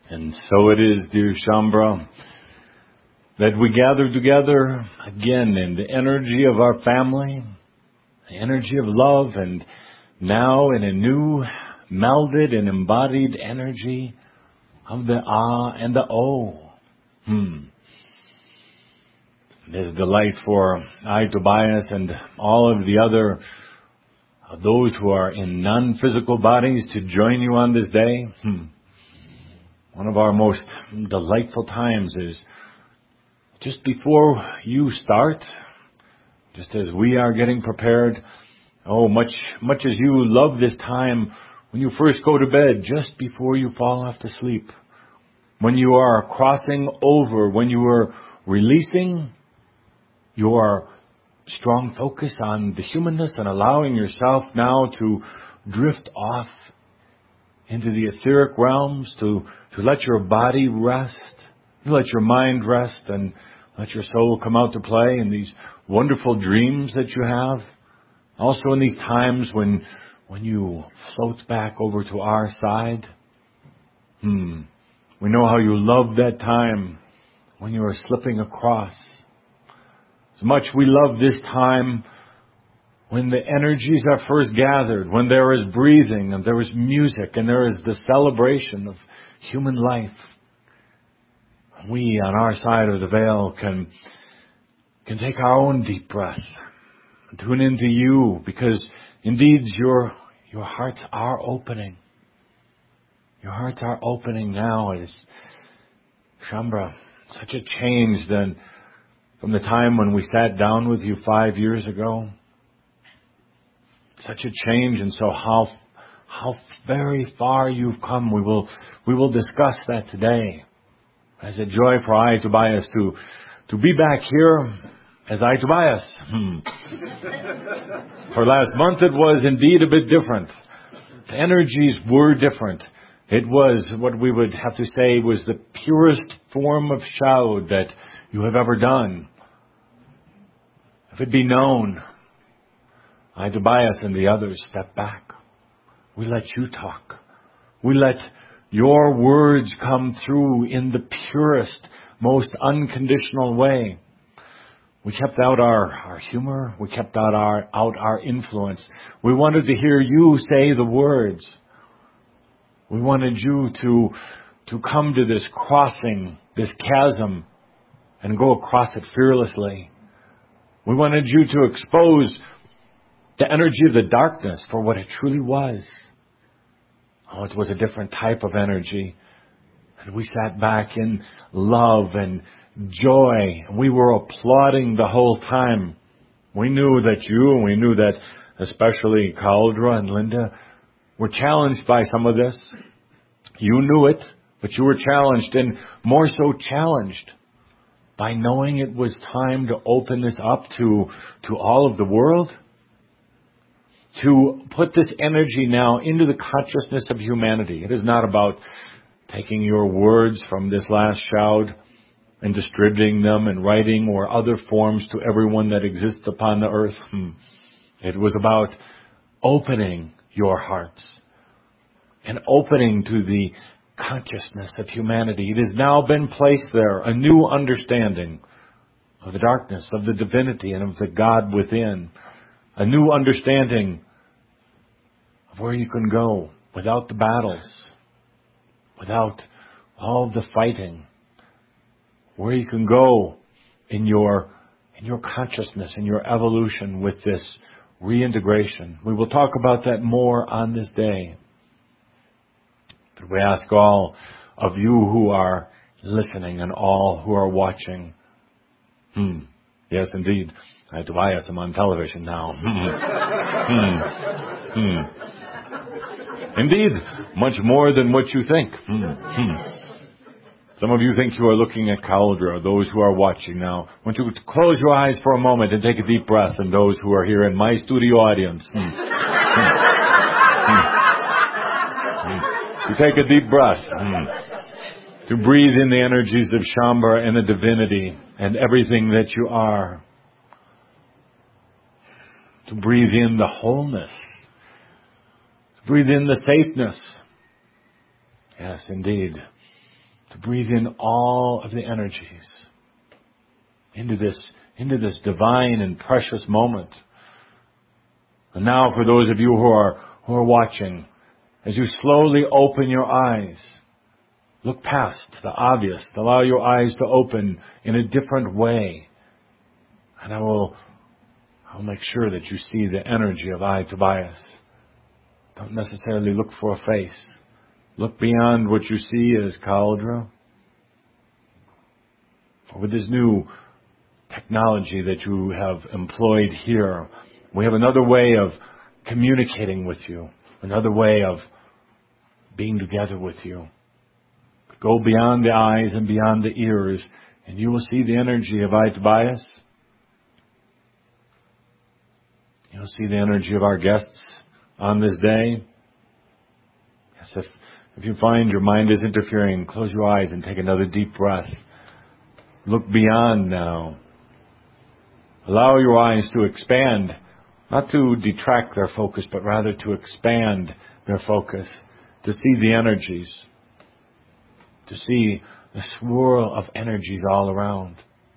And so it is, dear Shambra, that we gather together again in the energy of our family, the energy of love, and now in a new melded and embodied energy of the Ah and the O. There's a delight for I, Tobias, and all of the other those who are in non-physical bodies to join you on this day. One of our most delightful times is just before you start, just as we are getting prepared. Oh, much as you love this time when you first go to bed, just before you fall off to sleep. When you are crossing over, when you are releasing your strong focus on the humanness and allowing yourself now to drift off into the etheric realms, to let your body rest, to let your mind rest, and let your soul come out to play in these wonderful dreams that you have. Also in these times when you float back over to our side. We know how you love that time when you are slipping across. As much we love this time when the energies are first gathered, when there is breathing and there is music and there is the celebration of human life. We on our side of the veil can take our own deep breath and tune into you, because indeed your hearts are opening. Your hearts are opening now. It is, Shambra, such a change then from the time when we sat down with you 5 years ago. Such a change, and so how very far you've come. We will discuss that today. It's a joy for I, Tobias, to be back here as I, Tobias. For last month it was indeed a bit different. The energies were different. It was what we would have to say was the purest form of Shaud that you have ever done. If it be known, I, Tobias, and the others step back. We let you talk. We let your words come through in the purest, most unconditional way. We kept out our humor. We kept out our influence. We wanted to hear you say the words. We wanted you to come to this crossing, this chasm, and go across it fearlessly. We wanted you to expose the energy of the darkness for what it truly was. Oh, it was a different type of energy. And we sat back in love and joy. And we were applauding the whole time. We knew that you, and we knew that especially Cauldre and Linda, were challenged by some of this. You knew it, but you were challenged, and more so challenged by knowing it was time to open this up to all of the world. To put this energy now into the consciousness of humanity. It is not about taking your words from this last Shaud and distributing them in writing or other forms to everyone that exists upon the earth. It was about opening your hearts and opening to the consciousness of humanity. It has now been placed there, a new understanding of the darkness, of the divinity, and of the God within. A new understanding of where you can go without the battles, without all the fighting. Where you can go in your consciousness, in your evolution with this reintegration. We will talk about that more on this day. But we ask all of you who are listening and all who are watching. Yes, indeed. I, Tobias, am on television now. Indeed, much more than what you think. Some of you think you are looking at Cauldre, those who are watching now. I want you to close your eyes for a moment and take a deep breath, and those who are here in my studio audience. To take a deep breath. To breathe in the energies of Shambra and the divinity and everything that you are. To breathe in the wholeness. To breathe in the safeness. Yes, indeed. to breathe in all of the energies into this divine and precious moment. And now for those of you who are watching, as you slowly open your eyes, look past the obvious. Allow your eyes to open in a different way. And I'll make sure that you see the energy of I, Tobias. Don't necessarily look for a face. Look beyond what you see as Cauldre. For with this new technology that you have employed here, we have another way of communicating with you, another way of being together with you. Go beyond the eyes and beyond the ears, and you will see the energy of I, Tobias. You'll see the energy of our guests on this day. Yes, if you find your mind is interfering, close your eyes and take another deep breath. Look beyond now. Allow your eyes to expand, not to detract their focus, but rather to expand their focus, to see the energies, to see the swirl of energies all around.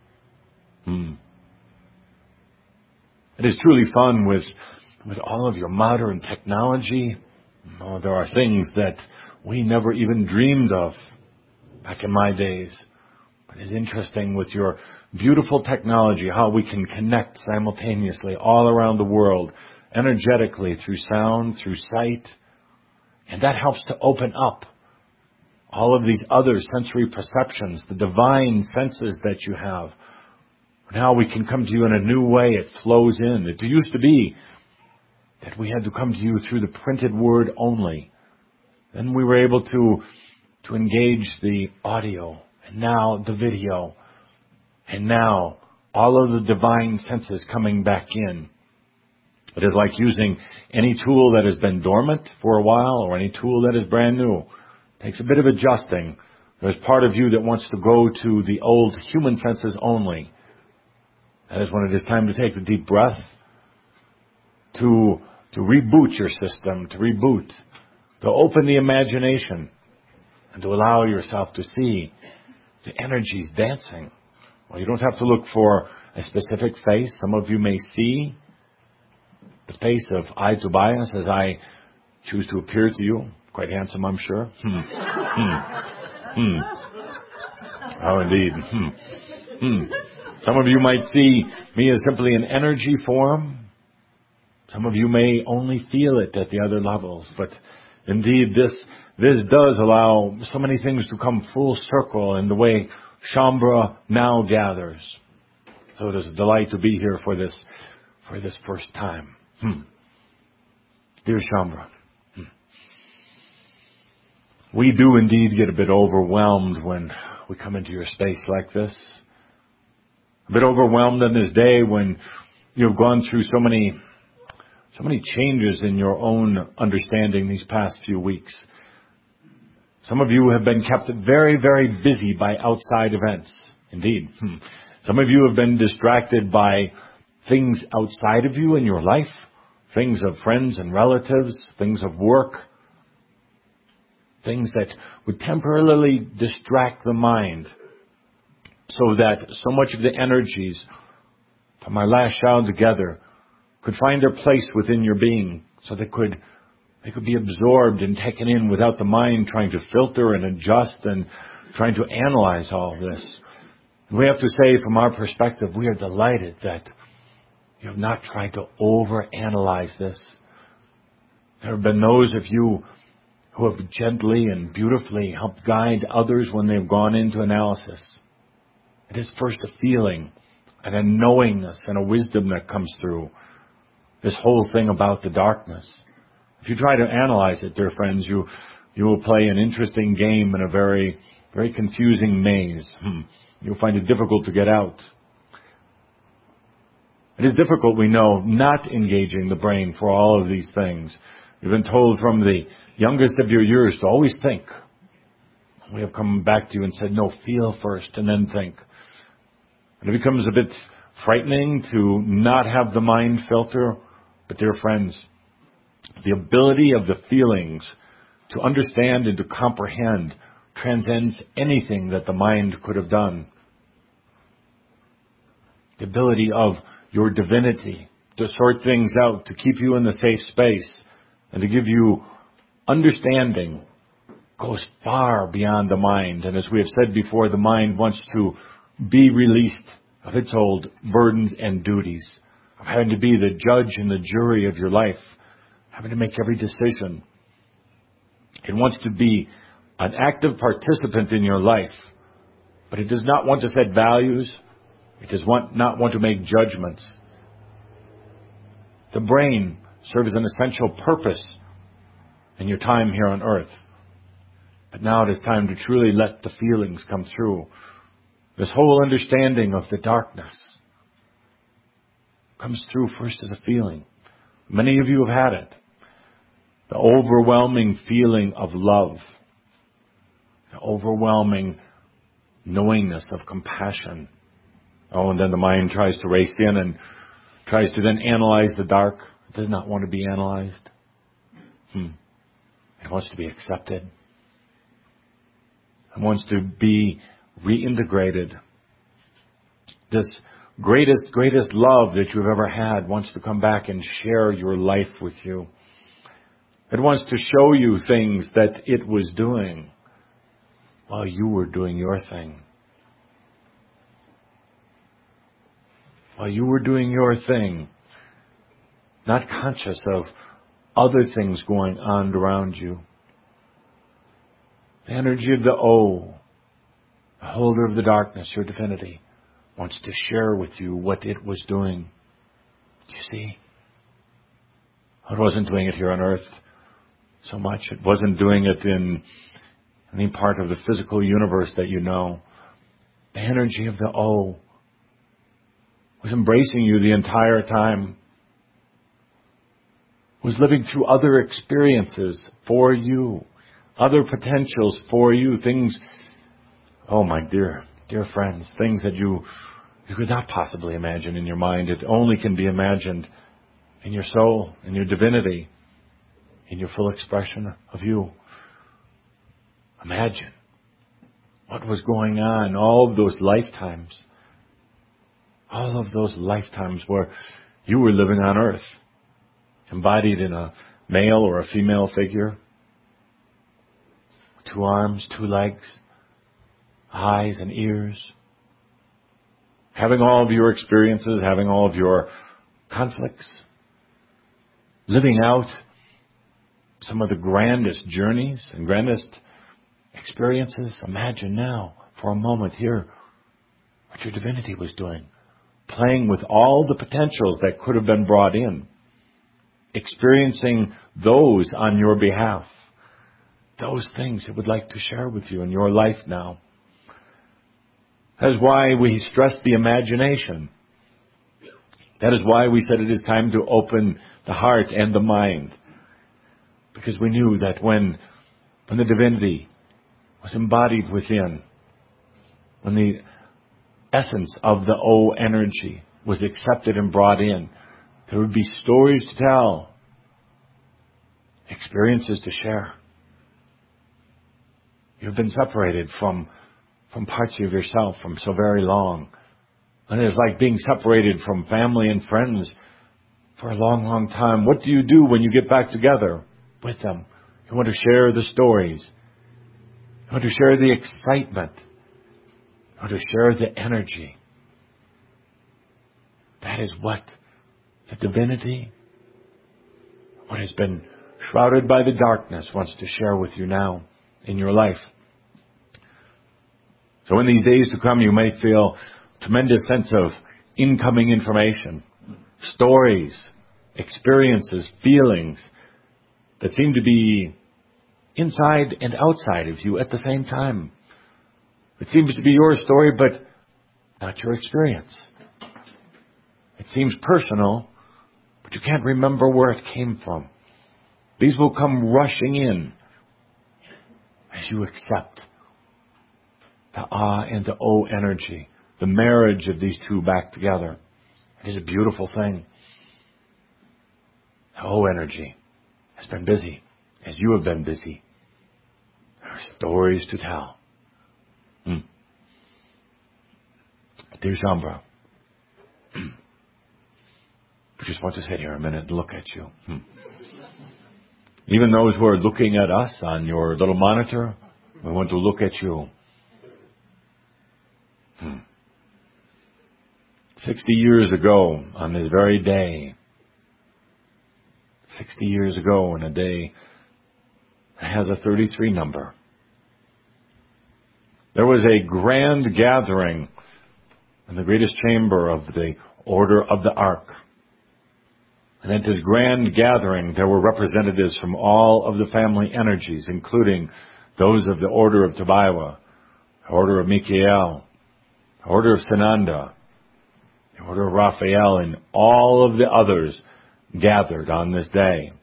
It is truly fun with all of your modern technology. Oh, there are things that we never even dreamed of back in my days. But it's interesting with your beautiful technology, how we can connect simultaneously all around the world, energetically, through sound, through sight. And that helps to open up all of these other sensory perceptions, the divine senses that you have. Now we can come to you in a new way. It flows in. It used to be that we had to come to you through the printed word only. Then we were able to engage the audio, and now the video, and now all of the divine senses coming back in. It is like using any tool that has been dormant for a while or any tool that is brand new. It takes a bit of adjusting. There's part of you that wants to go to the old human senses only. That is when it is time to take a deep breath, to reboot your system, to reboot, to open the imagination, and to allow yourself to see the energies dancing. Well, you don't have to look for a specific face. Some of you may see the face of I, Tobias, as I choose to appear to you. Quite handsome, I'm sure. Oh, indeed. Some of you might see me as simply an energy form. Some of you may only feel it at the other levels. But indeed, this does allow so many things to come full circle in the way Shaumbra now gathers. So it is a delight to be here for this first time. Dear Shaumbra, we do indeed get a bit overwhelmed when we come into your space like this. A bit overwhelmed on this day when you've gone through so many changes in your own understanding these past few weeks. Some of you have been kept very, very busy by outside events. Indeed. Some of you have been distracted by things outside of you in your life, things of friends and relatives, things of work, things that would temporarily distract the mind so that so much of the energies from our last shout together could find their place within your being, so they could be absorbed and taken in without the mind trying to filter and adjust and trying to analyze all of this. And we have to say, from our perspective, we are delighted that you have not tried to overanalyze this. There have been those of you who have gently and beautifully helped guide others when they've gone into analysis. It is first a feeling and a knowingness and a wisdom that comes through this whole thing about the darkness. If you try to analyze it, dear friends, you will play an interesting game in a very, very confusing maze. You'll find it difficult to get out. It is difficult, we know, not engaging the brain for all of these things. You've been told from the youngest of your years to always think. We have come back to you and said, no, feel first and then think. And it becomes a bit frightening to not have the mind filter. But dear friends, the ability of the feelings to understand and to comprehend transcends anything that the mind could have done. The ability of your divinity to sort things out, to keep you in the safe space, and to give you understanding goes far beyond the mind. And as we have said before, the mind wants to be released of its old burdens and duties, of having to be the judge and the jury of your life, having to make every decision. It wants to be an active participant in your life, but it does not want to set values. It does not want to make judgments. The brain serves an essential purpose in your time here on earth. But now it is time to truly let the feelings come through. This whole understanding of the darkness comes through first as a feeling. Many of you have had it. The overwhelming feeling of love. The overwhelming knowingness of compassion. Oh, and then the mind tries to race in and tries to then analyze the dark. It does not want to be analyzed. It wants to be accepted. It wants to be reintegrated. This greatest love that you've ever had wants to come back and share your life with you. It wants to show you things that it was doing while you were doing your thing. While you were doing your thing, not conscious of other things going on around you. The energy of the O, the holder of the darkness, your divinity, wants to share with you what it was doing. Do you see? It wasn't doing it here on earth so much. It wasn't doing it in any part of the physical universe that you know. The energy of the O was embracing you the entire time, was living through other experiences for you, other potentials for you, things, oh my dear friends, things that you could not possibly imagine in your mind. It only can be imagined in your soul, in your divinity, in your full expression of you. Imagine what was going on all of those lifetimes. All of those lifetimes where you were living on earth, embodied in a male or a female figure, 2 arms, 2 legs, eyes and ears, having all of your experiences, having all of your conflicts, living out some of the grandest journeys and grandest experiences. Imagine now, for a moment here, what your divinity was doing. Playing with all the potentials that could have been brought in. Experiencing those on your behalf. Those things it would like to share with you in your life now. That is why we stress the imagination. That is why we said it is time to open the heart and the mind. Because we knew that when the divinity was embodied within, when the essence of the O energy was accepted and brought in, there would be stories to tell, experiences to share. You've been separated from parts of yourself from so very long. And it's like being separated from family and friends for a long time. What do you do when you get back together with them? You want to share the stories. You want to share the excitement. Or to share the energy. That is what the divinity, what has been shrouded by the darkness, wants to share with you now in your life. So in these days to come, you may feel a tremendous sense of incoming information, stories, experiences, feelings that seem to be inside and outside of you at the same time. It seems to be your story, but not your experience. It seems personal, but you can't remember where it came from. These will come rushing in as you accept the Ah and the O energy, the marriage of these two back together. It is a beautiful thing. The O energy has been busy, as you have been busy. There are stories to tell. Dear Shaumbra, I just want to sit here a minute and look at you. Even those who are looking at us on your little monitor, we want to look at you. 60 years ago, on this very day, 60 years ago in a day that has a 33 number, there was a grand gathering in the greatest chamber of the Order of the Ark. And at this grand gathering, there were representatives from all of the family energies, including those of the Order of Tobiwa, the Order of Michael, the Order of Sananda, the Order of Raphael, and all of the others gathered on this day.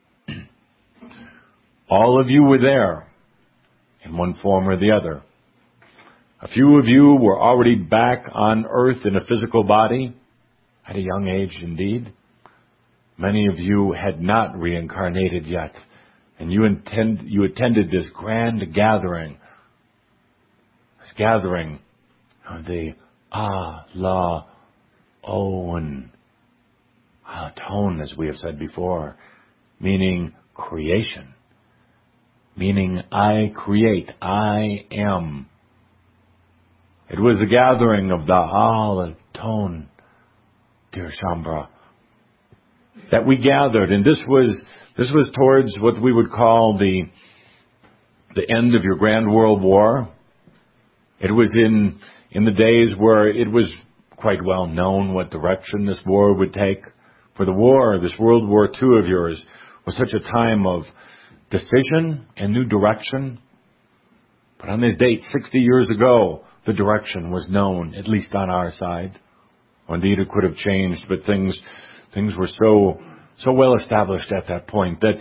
All of you were there in one form or the other. A few of you were already back on earth in a physical body, at a young age indeed. Many of you had not reincarnated yet, and you attended this grand gathering, this gathering of the La Owen tone, as we have said before, meaning creation, meaning I create, I am. It was the gathering of the tone, dear Shaumbra, that we gathered, and this was towards what we would call the end of your Grand World War. It was in the days where it was quite well known what direction this war would take. For the war, this World War II of yours, was such a time of decision and new direction. But on this date, 60 years ago, the direction was known, at least on our side. Or indeed, it could have changed, but things were so well established at that point that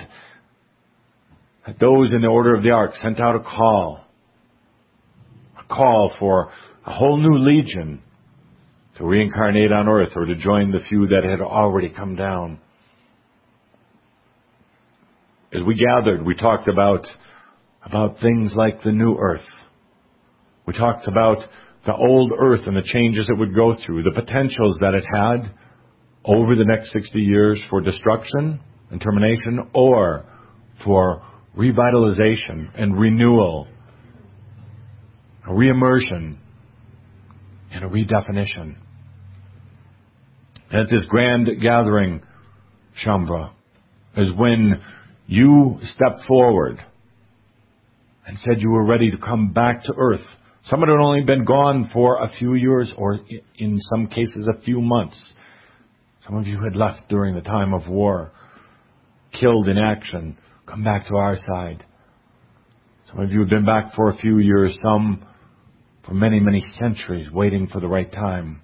those in the Order of the Ark sent out a call for a whole new legion to reincarnate on earth or to join the few that had already come down. As we gathered, we talked about things like the new earth. We talked about the old earth and the changes it would go through, the potentials that it had over the next 60 years for destruction and termination, or for revitalization and renewal, a reimmersion and a redefinition. And at this grand gathering, Shaumbra, is when you stepped forward and said you were ready to come back to earth. Someone had only been gone for a few years, or in some cases a few months. Some of you had left during the time of war, killed in action, come back to our side. Some of you have been back for a few years, some for many, many centuries, waiting for the right time.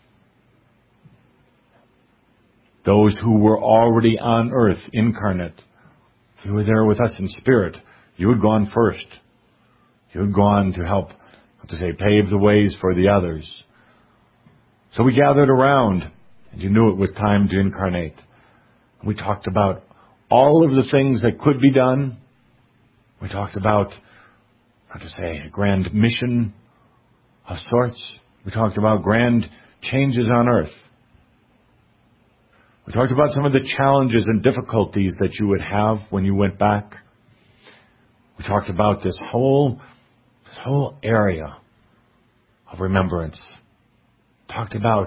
Those who were already on earth, incarnate, you were there with us in spirit. You had gone first. You had gone to help, pave the ways for the others. So we gathered around, and you knew it was time to incarnate. We talked about all of the things that could be done. We talked about, a grand mission of sorts. We talked about grand changes on earth. We talked about some of the challenges and difficulties that you would have when you went back. We talked about this whole area of remembrance. Talked about,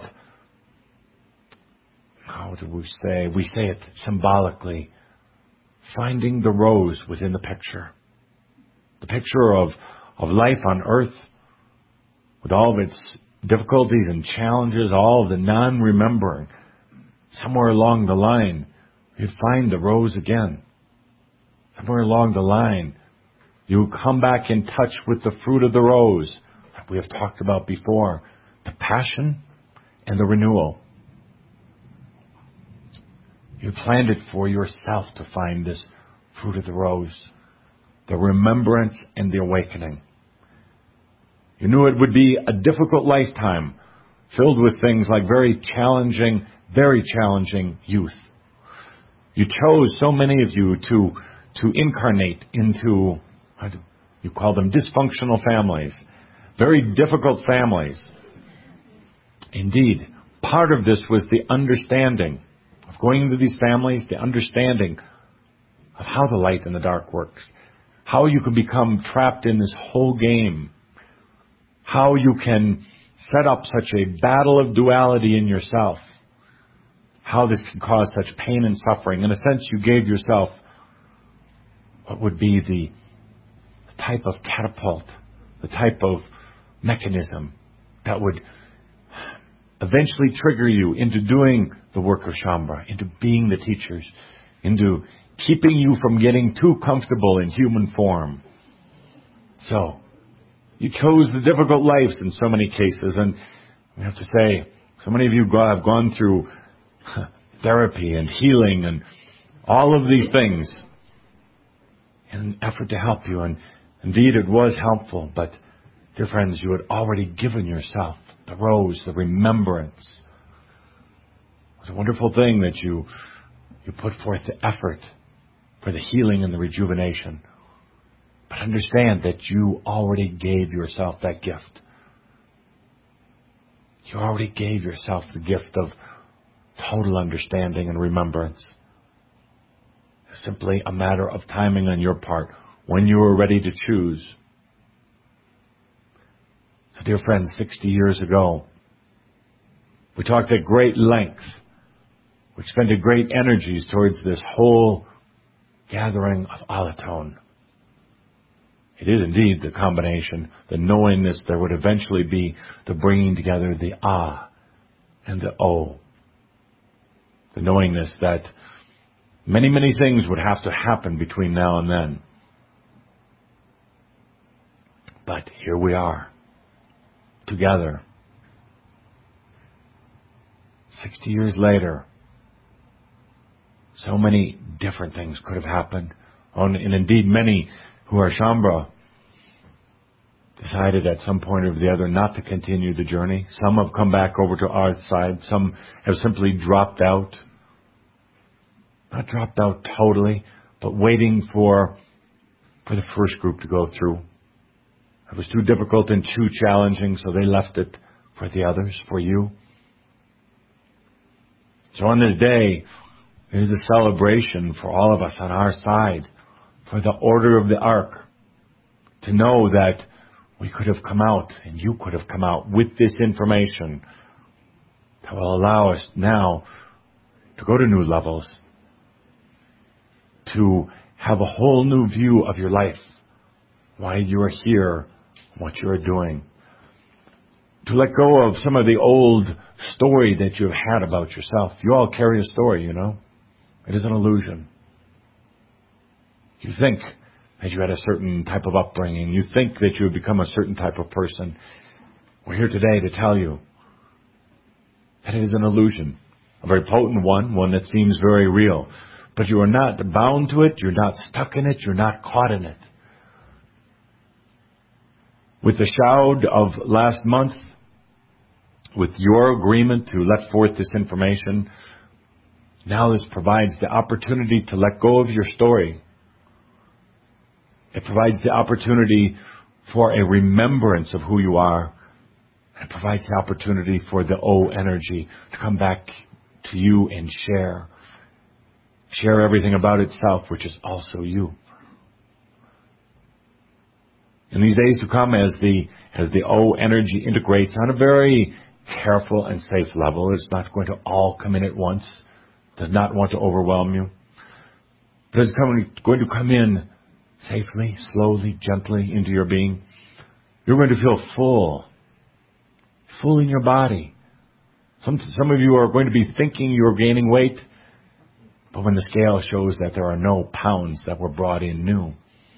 how do we say? We say it symbolically, finding the rose within the picture. The picture of life on earth, with all of its difficulties and challenges, all of the non-remembering. Somewhere along the line, you'd find the rose again. Somewhere along the line, you would come back in touch with the fruit of the rose that we have talked about before, the passion and the renewal. You planned it for yourself to find this fruit of the rose, the remembrance and the awakening. You knew it would be a difficult lifetime filled with things like very challenging youth. You chose, so many of you, to incarnate into You call them dysfunctional families. Very difficult families. Indeed, part of this was the understanding of going into these families, the understanding of how the light and the dark works, how you can become trapped in this whole game, how you can set up such a battle of duality in yourself, how this can cause such pain and suffering. In a sense, you gave yourself what would be the type of catapult, the type of mechanism that would eventually trigger you into doing the work of Shaumbra, into being the teachers, into keeping you from getting too comfortable in human form. So, you chose the difficult lives in so many cases, and we have to say, so many of you have gone through therapy and healing and all of these things in an effort to help you, and indeed it was helpful, but dear friends, you had already given yourself the rose, the remembrance. It was a wonderful thing that you put forth the effort for the healing and the rejuvenation. But understand that you already gave yourself that gift. You already gave yourself the gift of total understanding and remembrance. It's simply a matter of timing on your part when you are ready to choose. So, dear friends, 60 years ago, we talked at great length. We expended great energies towards this whole gathering of Alatone. It is indeed the combination, the knowingness there would eventually be the bringing together the A and the O. The knowingness that many, many things would have to happen between now and then. But here we are, together. 60 years later, so many different things could have happened. And indeed, many who are Shaumbra decided at some point or the other not to continue the journey. Some have come back over to our side. Some have simply dropped out. Not dropped out totally, but waiting for the first group to go through. It was too difficult and too challenging, so they left it for the others, for you. So on this day, it is a celebration for all of us on our side, for the Order of the Ark, to know that we could have come out, and you could have come out with this information that will allow us now to go to new levels, to have a whole new view of your life, why you are here, what you are doing. To let go of some of the old story that you've had about yourself. You all carry a story, you know. It is an illusion. You think that you had a certain type of upbringing. You think that you have become a certain type of person. We're here today to tell you that it is an illusion. A very potent one that seems very real. But you are not bound to it. You're not stuck in it. You're not caught in it. With the shout of last month, with your agreement to let forth this information, now this provides the opportunity to let go of your story. It provides the opportunity for a remembrance of who you are. It provides the opportunity for the O energy to come back to you and share. Share everything about itself, which is also you. In these days to come, as the O energy integrates on a very careful and safe level, it's not going to all come in at once. Does not want to overwhelm you. But it's going to come in safely, slowly, gently into your being. You're going to feel full in your body. Some of you are going to be thinking you're gaining weight, but when the scale shows that there are no pounds that were brought in new.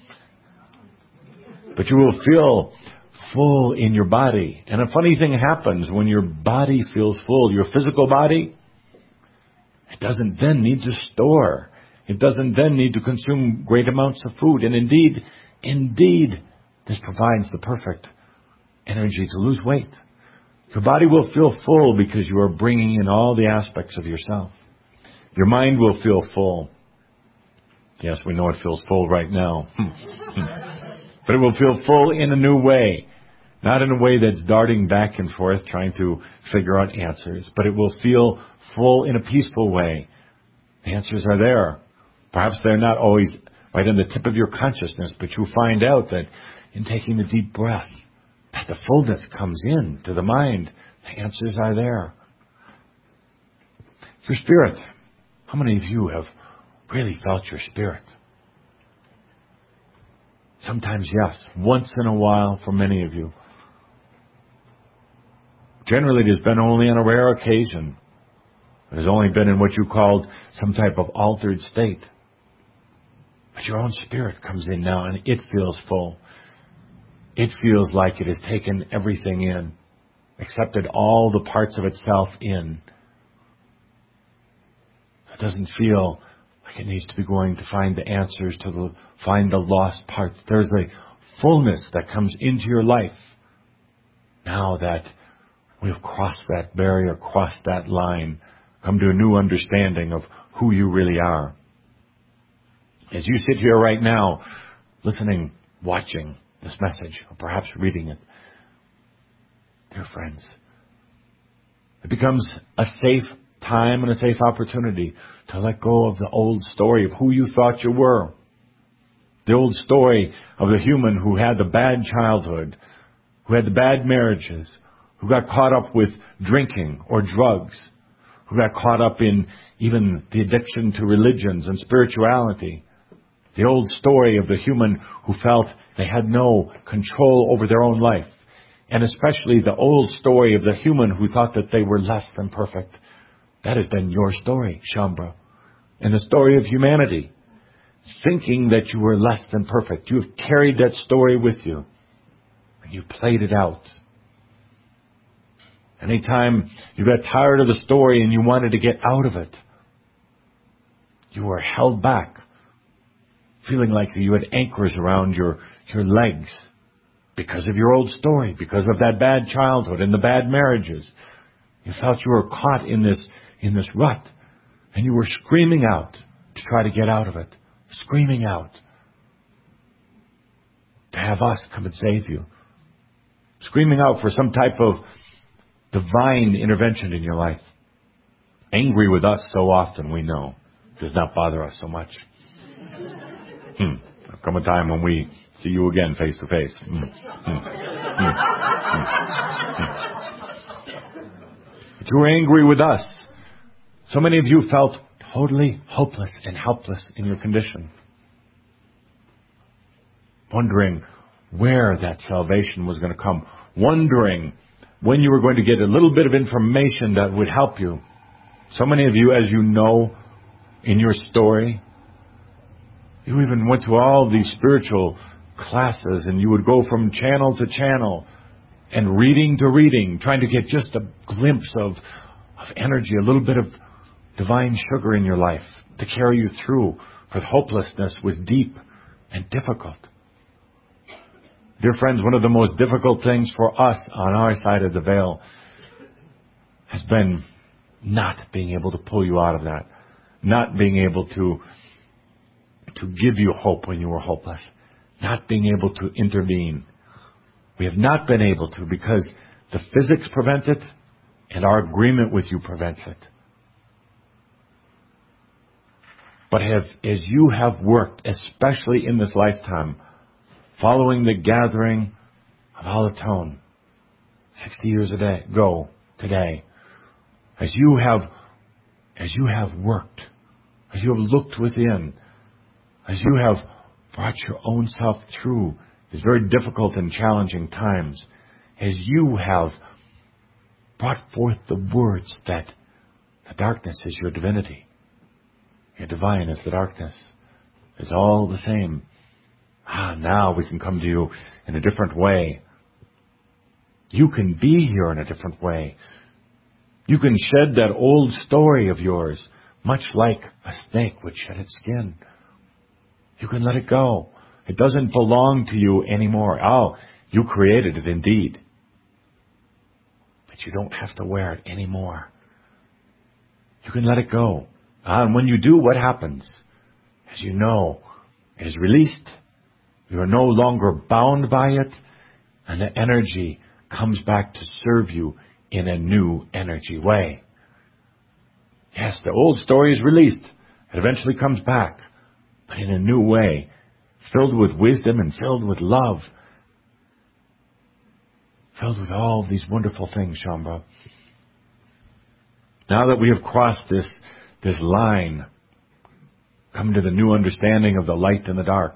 But you will feel full in your body. And a funny thing happens when your body feels full. Your physical body, it doesn't then need to store. It doesn't then need to consume great amounts of food. And indeed, this provides the perfect energy to lose weight. Your body will feel full because you are bringing in all the aspects of yourself. Your mind will feel full. Yes, we know it feels full right now. But it will feel full in a new way. Not in a way that's darting back and forth trying to figure out answers, but it will feel full in a peaceful way. The answers are there. Perhaps they're not always right on the tip of your consciousness, but you find out that in taking a deep breath, that the fullness comes in to the mind. The answers are there. Your spirit. How many of you have really felt your spirit? Sometimes, yes. Once in a while for many of you. Generally, it has been only on a rare occasion. It has only been in what you called some type of altered state. But your own spirit comes in now and it feels full. It feels like it has taken everything in, accepted all the parts of itself in. It doesn't feel like it needs to be going to find the answers, find the lost parts. There's a fullness that comes into your life now that we've crossed that barrier, crossed that line, come to a new understanding of who you really are. As you sit here right now, listening, watching this message, or perhaps reading it, dear friends, it becomes a safe time and a safe opportunity to let go of the old story of who you thought you were. The old story of the human who had the bad childhood, who had the bad marriages, who got caught up with drinking or drugs, who got caught up in even the addiction to religions and spirituality. The old story of the human who felt they had no control over their own life. And especially the old story of the human who thought that they were less than perfect. That has been your story, Shaumbra. And the story of humanity. Thinking that you were less than perfect. You have carried that story with you. And you played it out. Anytime you got tired of the story and you wanted to get out of it, you were held back. Feeling like you had anchors around your legs. Because of your old story. Because of that bad childhood and the bad marriages. You felt you were caught in this rut. And you were screaming out to try to get out of it. Screaming out. To have us come and save you. Screaming out for some type of divine intervention in your life. Angry with us so often, we know. Does not bother us so much. There'll come a time when we see you again face to face. But you were angry with us. So many of you felt totally hopeless and helpless in your condition. Wondering where that salvation was going to come. Wondering when you were going to get a little bit of information that would help you. So many of you, as you know, in your story, you even went to all these spiritual classes and you would go from channel to channel and reading to reading, trying to get just a glimpse of energy, a little bit of divine sugar in your life to carry you through. For hopelessness was deep and difficult. Dear friends, one of the most difficult things for us on our side of the veil has been not being able to pull you out of that. Not being able to give you hope when you were hopeless. Not being able to intervene. We have not been able to because the physics prevent it and our agreement with you prevents it. But as you have worked, especially in this lifetime, following the gathering of Alatone 60 years ago today, as you have worked, as you have looked within, as you have brought your own self through these very difficult and challenging times, as you have brought forth the words that the darkness is your divinity, your divine is the darkness, is all the same. Now we can come to you in a different way. You can be here in a different way. You can shed that old story of yours, much like a snake would shed its skin. You can let it go. It doesn't belong to you anymore. You created it indeed. But you don't have to wear it anymore. You can let it go. And when you do, what happens? As you know, it is released. You are no longer bound by it, and the energy comes back to serve you in a new energy way. Yes, the old story is released. It eventually comes back, but in a new way, filled with wisdom and filled with love, filled with all these wonderful things, Shaumbra. Now that we have crossed this line, come to the new understanding of the light and the dark.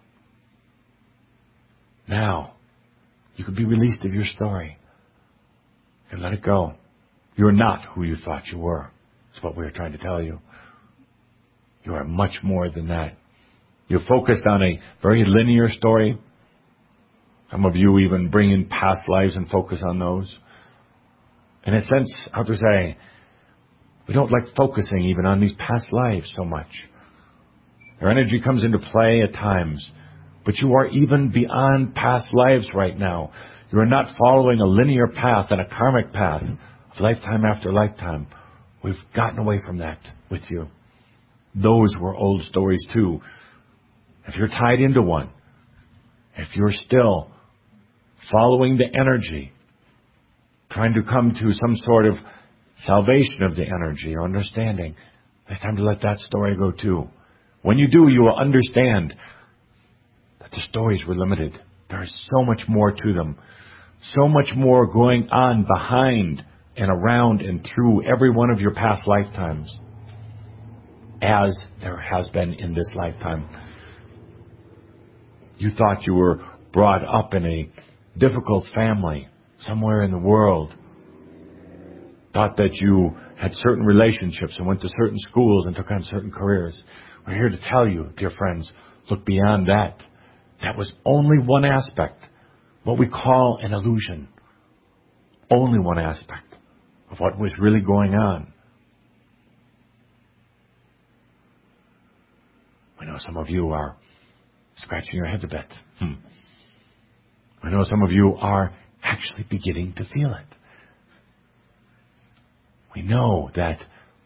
Now, you can be released of your story. You can let it go. You're not who you thought you were. That's what we were trying to tell you. You are much more than that. You're focused on a very linear story. Some of you even bring in past lives and focus on those. In a sense, I have to say, we don't like focusing even on these past lives so much. Their energy comes into play at times, but you are even beyond past lives right now. You are not following a linear path and a karmic path of lifetime after lifetime. We've gotten away from that with you. Those were old stories too. If you're tied into one, if you're still following the energy, trying to come to some sort of salvation of the energy or understanding, it's time to let that story go too. When you do, you will understand that the stories were limited. There is so much more to them. So much more going on behind and around and through every one of your past lifetimes, as there has been in this lifetime. You thought you were brought up in a difficult family somewhere in the world. Thought that you had certain relationships and went to certain schools and took on certain careers. We're here to tell you, dear friends, look beyond that. That was only one aspect, what we call an illusion. Only one aspect of what was really going on. I know some of you are scratching your heads a bit. I know some of you are actually beginning to feel it. We know that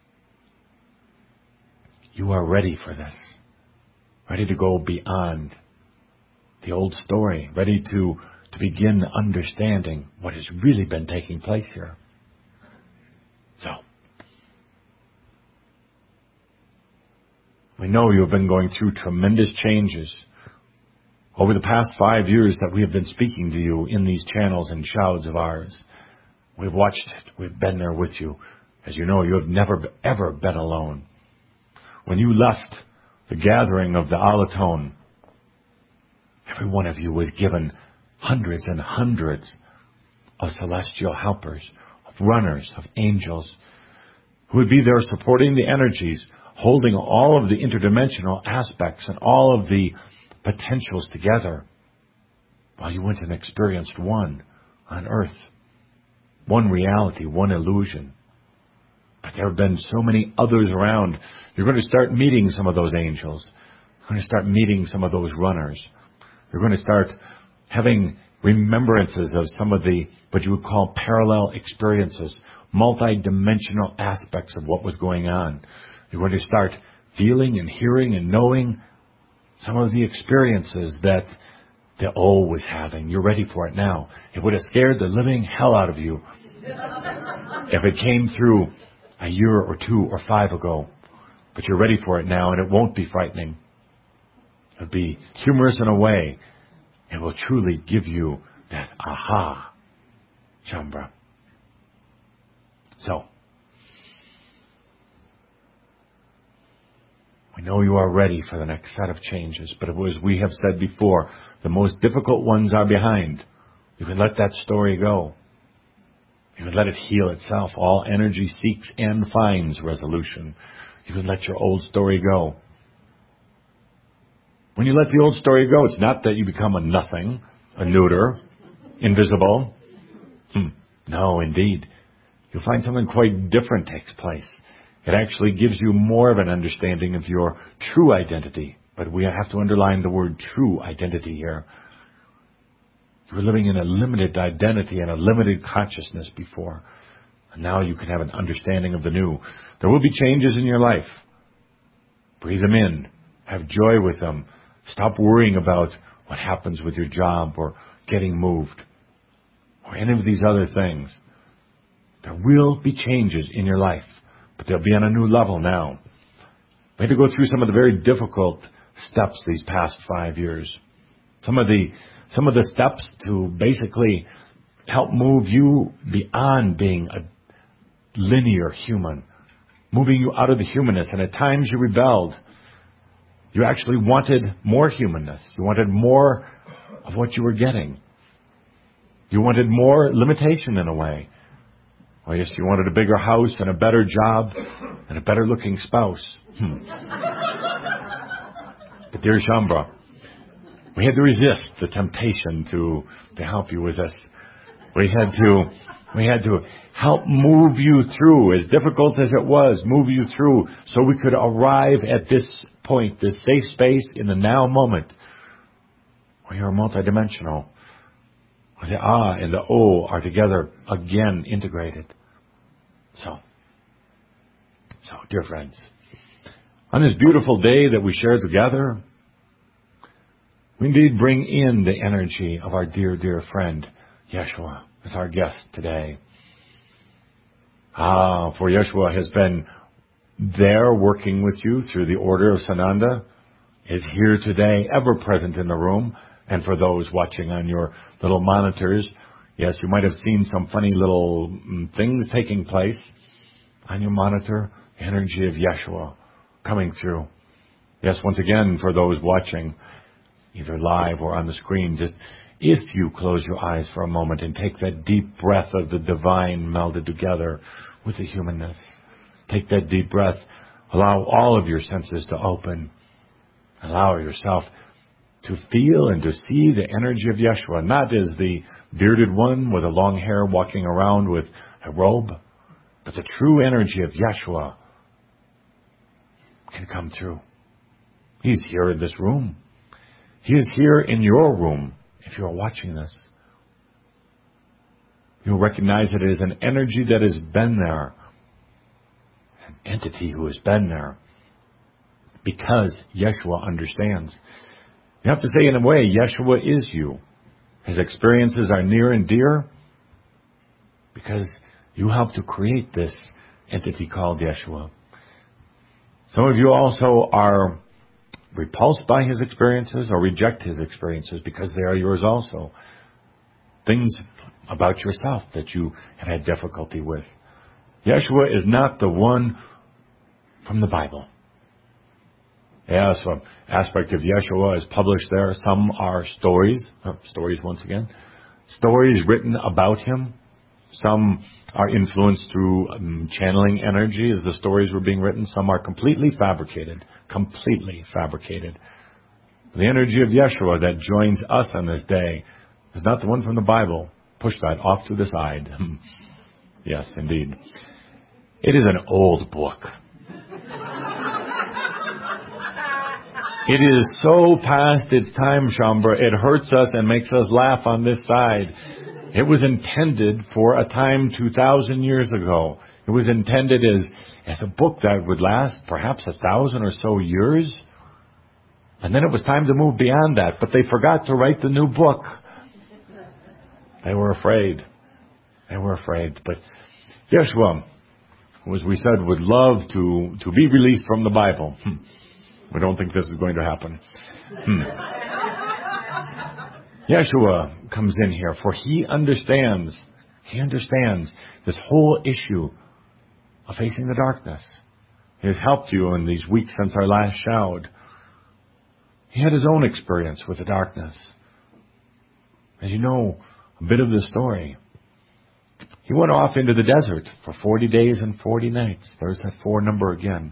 you are ready for this. Ready to go beyond the old story. Ready to begin understanding what has really been taking place here. So, we know you have been going through tremendous changes over the past 5 years that we have been speaking to you in these channels and shouds of ours. We've watched it. We've been there with you. As you know, you have never, ever been alone. When you left the gathering of the Alatone, every one of you was given hundreds and hundreds of celestial helpers, of runners, of angels, who would be there supporting the energies, holding all of the interdimensional aspects and all of the potentials together, while you went and experienced one on Earth, one reality, one illusion. But there have been so many others around. You're going to start meeting some of those angels. You're going to start meeting some of those runners. You're going to start having remembrances of some of the, what you would call parallel experiences, multi-dimensional aspects of what was going on. You're going to start feeling and hearing and knowing some of the experiences that the O was having. You're ready for it now. It would have scared the living hell out of you if it came through a year or 2 or 5 ago. But you're ready for it now, and it won't be frightening. It'll be humorous in a way. It will truly give you that aha, Shaumbra. So, we know you are ready for the next set of changes, but as we have said before, the most difficult ones are behind. You can let that story go. You can let it heal itself. All energy seeks and finds resolution. You can let your old story go. When you let the old story go, it's not that you become a nothing, a neuter, invisible. No, indeed. You'll find something quite different takes place. It actually gives you more of an understanding of your true identity. But we have to underline the word true identity here. You were living in a limited identity and a limited consciousness before. And now you can have an understanding of the new. There will be changes in your life. Breathe them in. Have joy with them. Stop worrying about what happens with your job or getting moved or any of these other things. There will be changes in your life, but they'll be on a new level now. We had to go through some of the very difficult steps these past 5 years. Some of the steps to basically help move you beyond being a linear human, moving you out of the humanness. And at times you rebelled. You actually wanted more humanness. You wanted more of what you were getting. You wanted more limitation in a way. Well, yes, you wanted a bigger house and a better job and a better looking spouse. But dear Shaumbra, we had to resist the temptation to help you with this. We had to help move you through, as difficult as it was, move you through so we could arrive at this point, this safe space in the now moment where you're multidimensional. Where the Ah and the O are together again integrated. So, dear friends, on this beautiful day that we share together, we indeed bring in the energy of our dear, dear friend, Yeshua, as our guest today. For Yeshua has been there working with you through the order of Sananda, is here today, ever present in the room, and for those watching on your little monitors, yes, you might have seen some funny little things taking place on your monitor, the energy of Yeshua coming through. Yes, once again, for those watching, either live or on the screens, if you close your eyes for a moment and take that deep breath of the divine melded together with the humanness, take that deep breath, allow all of your senses to open, allow yourself to feel and to see the energy of Yeshua, not as the bearded one with the long hair walking around with a robe, but the true energy of Yeshua can come through. He's here in this room. He is here in your room. If you are watching this, you'll recognize it as an energy that has been there, an entity who has been there, because Yeshua understands. You have to say, in a way, Yeshua is you. His experiences are near and dear because you helped to create this entity called Yeshua. Some of you also are repulsed by his experiences or reject his experiences because they are yours also. Things about yourself that you have had difficulty with. Yeshua is not the one from the Bible. Yes, an aspect of Yeshua is published there. Some are stories once again, stories written about him. Some are influenced through channeling energy as the stories were being written. Some are completely fabricated. The energy of Yeshua that joins us on this day is not the one from the Bible. Push that off to the side. Yes, indeed. It is an old book. It is so past its time, Shaumbra, it hurts us and makes us laugh on this side. It was intended for a time 2,000 years ago. It was intended as a book that would last perhaps 1,000 or so years. And then it was time to move beyond that. But they forgot to write the new book. They were afraid. But Yeshua, who, as we said, would love to be released from the Bible. We don't think this is going to happen. Yeshua comes in here, for he understands this whole issue of facing the darkness. He has helped you in these weeks since our last shout. He had his own experience with the darkness. As you know, a bit of the story. He went off into the desert for 40 days and 40 nights. There's that 4 number again.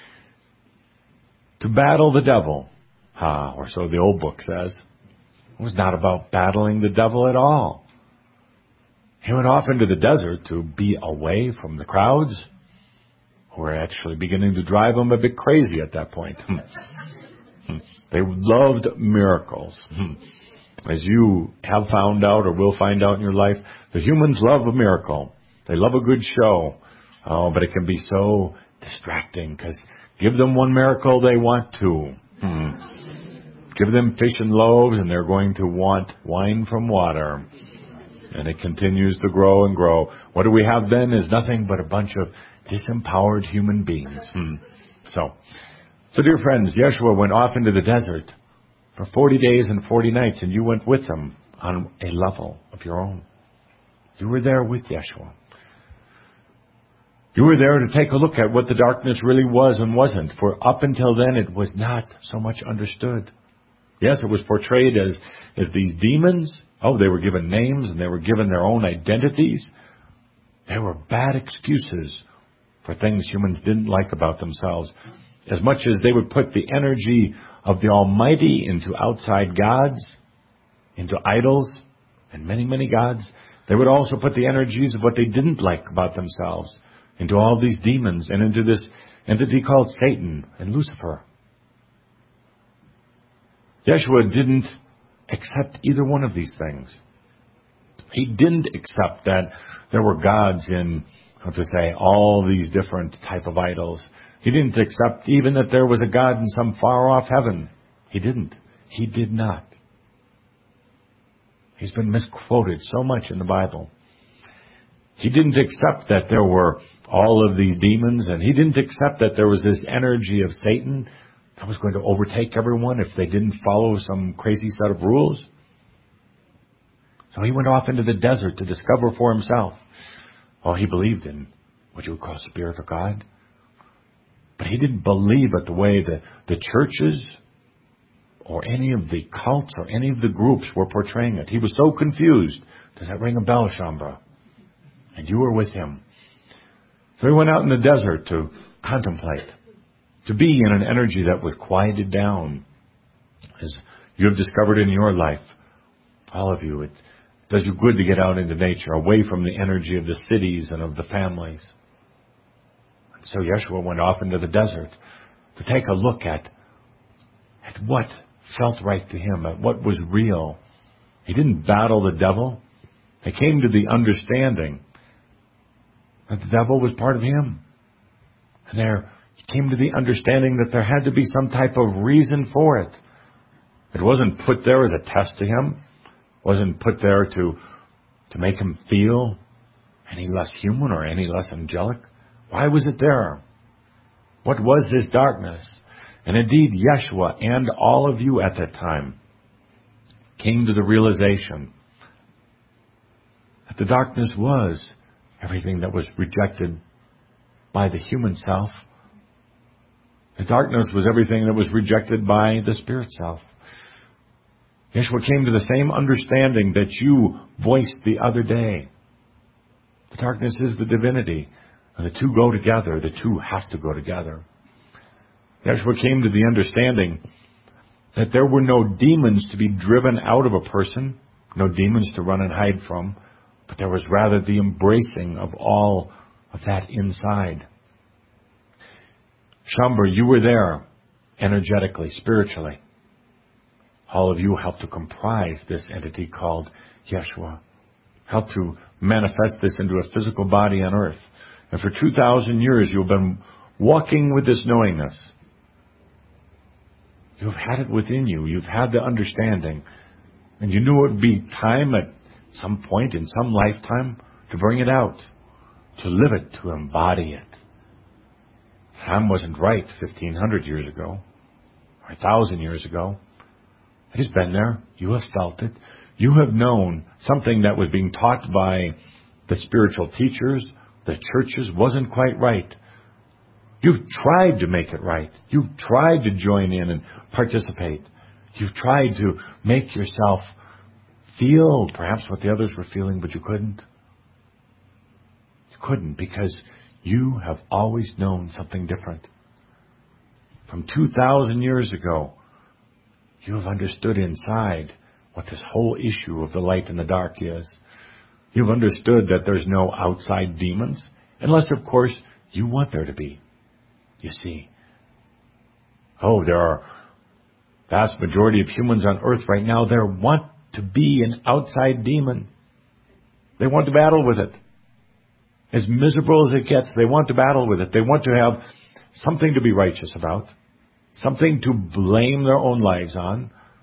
To battle the devil. Or so the old book says. It was not about battling the devil at all. He went off into the desert to be away from the crowds who were actually beginning to drive him a bit crazy at that point. They loved miracles. As you have found out or will find out in your life, the humans love a miracle. They love a good show. But it can be so distracting because give them one miracle, they want two. Give them fish and loaves, and they're going to want wine from water. And it continues to grow and grow. What do we have then is nothing but a bunch of disempowered human beings. So dear friends, Yeshua went off into the desert for 40 days and 40 nights, and you went with him on a level of your own. You were there with Yeshua. You were there to take a look at what the darkness really was and wasn't, for up until then it was not so much understood. Yes, it was portrayed as these demons. Oh, they were given names and they were given their own identities. They were bad excuses for things humans didn't like about themselves. As much as they would put the energy of the Almighty into outside gods, into idols, and many, many gods, they would also put the energies of what they didn't like about themselves into all these demons and into this entity called Satan and Lucifer. Yeshua didn't accept either one of these things. He didn't accept that there were gods in, all these different type of idols. He didn't accept even that there was a God in some far-off heaven. He didn't. He did not. He's been misquoted so much in the Bible. He didn't accept that there were all of these demons, and he didn't accept that there was this energy of Satan that was going to overtake everyone if they didn't follow some crazy set of rules. So he went off into the desert to discover for himself. Oh, he believed in what you would call Spirit of God. But he didn't believe it the way the churches or any of the cults or any of the groups were portraying it. He was so confused. Does that ring a bell, Shambra? And you were with him. So he went out in the desert to contemplate, to be in an energy that was quieted down. As you have discovered in your life, all of you, it does you good to get out into nature, away from the energy of the cities and of the families. And so Yeshua went off into the desert to take a look at what felt right to him, at what was real. He didn't battle the devil. He came to the understanding that the devil was part of him. And there he came to the understanding that there had to be some type of reason for it. It wasn't put there as a test to him. It wasn't put there to make him feel any less human or any less angelic. Why was it there? What was this darkness? And indeed, Yeshua and all of you at that time came to the realization that the darkness was everything that was rejected by the human self. The darkness was everything that was rejected by the spirit self. Yeshua came to the same understanding that you voiced the other day. The darkness is the divinity, and the two go together. The two have to go together. Yeshua came to the understanding that there were no demons to be driven out of a person, no demons to run and hide from, but there was rather the embracing of all of that inside. Shambra, you were there, energetically, spiritually. All of you helped to comprise this entity called Yeshua, helped to manifest this into a physical body on earth. And for 2,000 years, you've been walking with this knowingness. You've had it within you. You've had the understanding. And you knew it would be time at some point in some lifetime to bring it out, to live it, to embody it. Time wasn't right 1,500 years ago, or 1,000 years ago. It has been there. You have felt it. You have known something that was being taught by the spiritual teachers, the churches, wasn't quite right. You've tried to make it right. You've tried to join in and participate. You've tried to make yourself feel perhaps what the others were feeling, but you couldn't. You couldn't because you have always known something different. From 2,000 years ago, you have understood inside what this whole issue of the light and the dark is. You've understood that there's no outside demons, unless, of course, you want there to be. You see. Oh, there are vast majority of humans on earth right now, there want to be an outside demon. They want to battle with it. As miserable as it gets, they want to battle with it. They want to have something to be righteous about, something to blame their own lives on,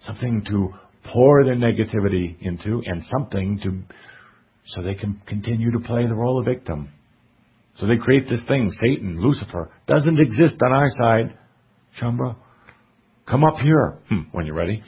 something to pour their negativity into, and something so they can continue to play the role of victim. So they create this thing, Satan, Lucifer, doesn't exist on our side. Shaumbra, come up here when you're ready.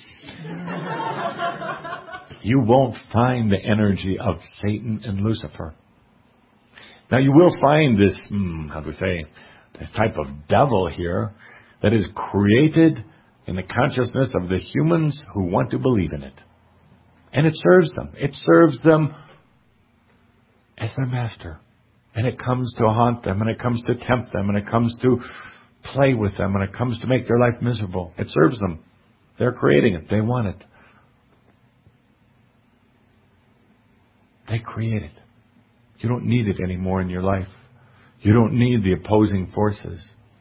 You won't find the energy of Satan and Lucifer. Now you will find this, this type of devil here that is created in the consciousness of the humans who want to believe in it. And it serves them. It serves them as their master. And it comes to haunt them, and it comes to tempt them, and it comes to play with them, and it comes to make their life miserable. It serves them. They're creating it. They want it. They create it. You don't need it anymore in your life. You don't need the opposing forces.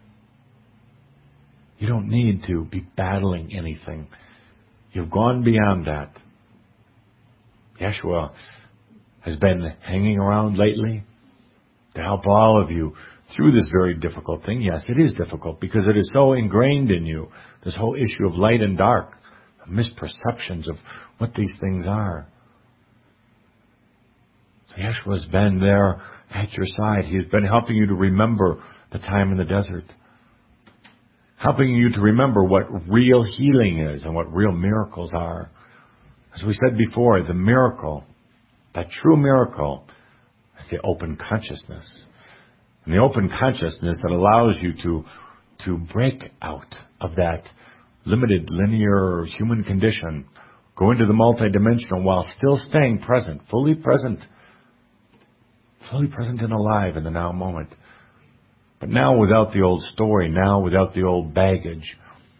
You don't need to be battling anything. You've gone beyond that. Yeshua has been hanging around lately to help all of you through this very difficult thing. Yes, it is difficult because it is so ingrained in you, this whole issue of light and dark, misperceptions of what these things are. So Yeshua has been there at your side. He has been helping you to remember the time in the desert, helping you to remember what real healing is and what real miracles are. As we said before, the miracle, that true miracle, is the open consciousness. And the open consciousness that allows you to break out of that limited, linear human condition, go into the multidimensional while still staying present, fully present and alive in the now moment. But now without the old story, now without the old baggage.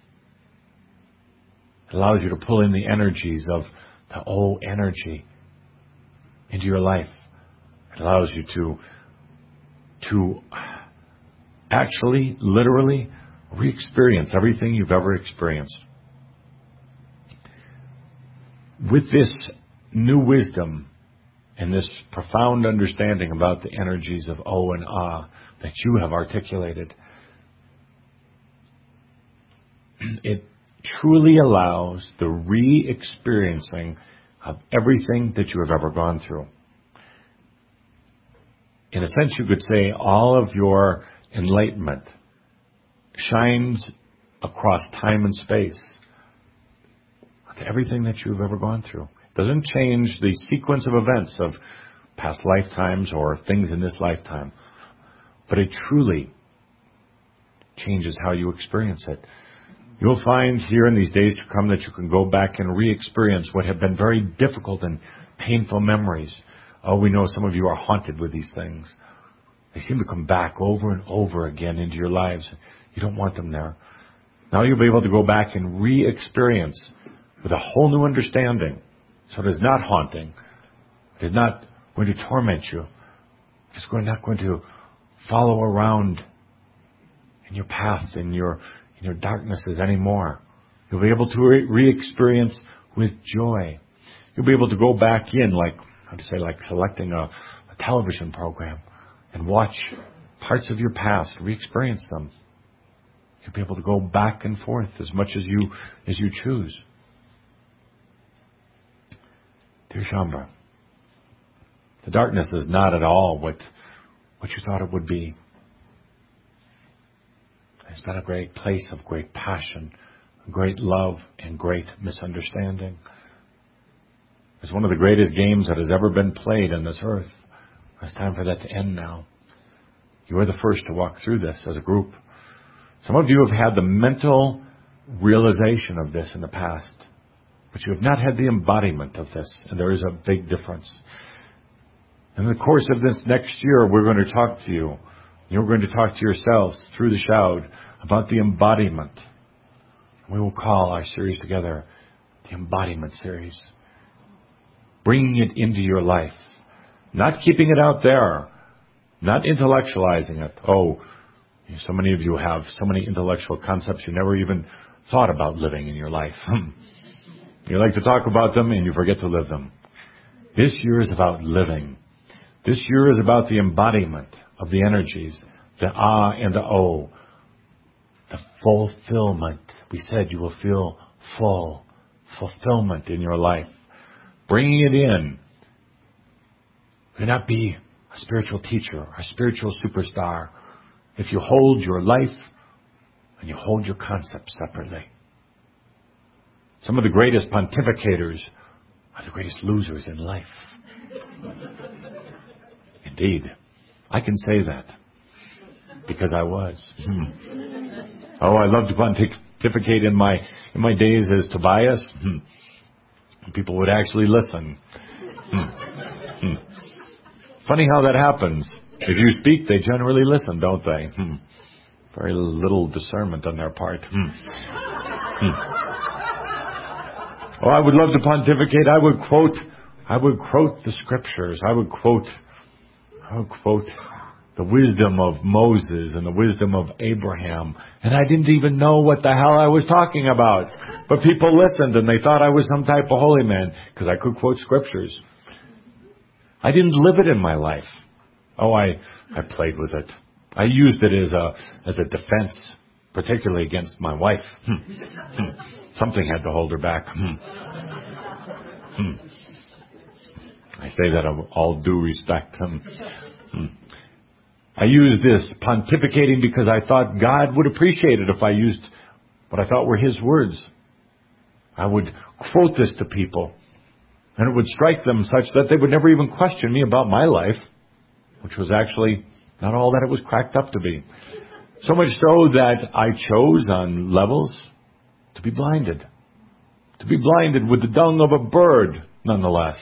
It allows you to pull in the energies of the O energy into your life. It allows you to actually, literally, re-experience everything you've ever experienced. With this new wisdom and this profound understanding about the energies of O and Ah that you have articulated, it truly allows the re-experiencing of everything that you have ever gone through. In a sense, you could say all of your enlightenment shines across time and space to everything that you've ever gone through. It doesn't change the sequence of events of past lifetimes or things in this lifetime, but it truly changes how you experience it. You'll find here in these days to come that you can go back and re-experience what have been very difficult and painful memories. Oh, we know some of you are haunted with these things. They seem to come back over and over again into your lives. You don't want them there. Now you'll be able to go back and re-experience with a whole new understanding. So it is not haunting. It is not going to torment you. It's not going to follow around in your path, in your darknesses anymore. You'll be able to re-experience with joy. You'll be able to go back in like selecting a television program and watch parts of your past, re-experience them. You'll be able to go back and forth as much as you choose. Dear Shaumbra, the darkness is not at all what you thought it would be. It's been a great place of great passion, great love, and great misunderstanding. It's one of the greatest games that has ever been played on this earth. It's time for that to end now. You are the first to walk through this as a group. Some of you have had the mental realization of this in the past, but you have not had the embodiment of this, and there is a big difference. In the course of this next year, we're going to talk to you. You're going to talk to yourselves through the Shoud about the embodiment. We will call our series together the Embodiment Series. Bringing it into your life. Not keeping it out there. Not intellectualizing it. Oh, so many of you have so many intellectual concepts you never even thought about living in your life. You like to talk about them and you forget to live them. This year is about living. This year is about the embodiment of the energies, the Ah and the O, the fulfillment. We said you will feel full, fulfillment in your life, bringing it in. You cannot be a spiritual teacher, a spiritual superstar, if you hold your life and you hold your concepts separately. Some of the greatest pontificators are the greatest losers in life. Indeed. I can say that because I was. Oh, I loved to pontificate in my days as Tobias. People would actually listen. Funny how that happens. If you speak, they generally listen, don't they? Very little discernment on their part. Oh, I would love to pontificate. I would quote the scriptures. I would quote the wisdom of Moses and the wisdom of Abraham. And I didn't even know what the hell I was talking about. But people listened and they thought I was some type of holy man because I could quote scriptures. I didn't live it in my life. Oh, I played with it. I used it as a defense, particularly against my wife. Something had to hold her back. I say that of all due respect. I used this pontificating because I thought God would appreciate it if I used what I thought were His words. I would quote this to people, and it would strike them such that they would never even question me about my life, which was actually not all that it was cracked up to be. So much so that I chose on levels to be blinded. To be blinded with the dung of a bird, nonetheless.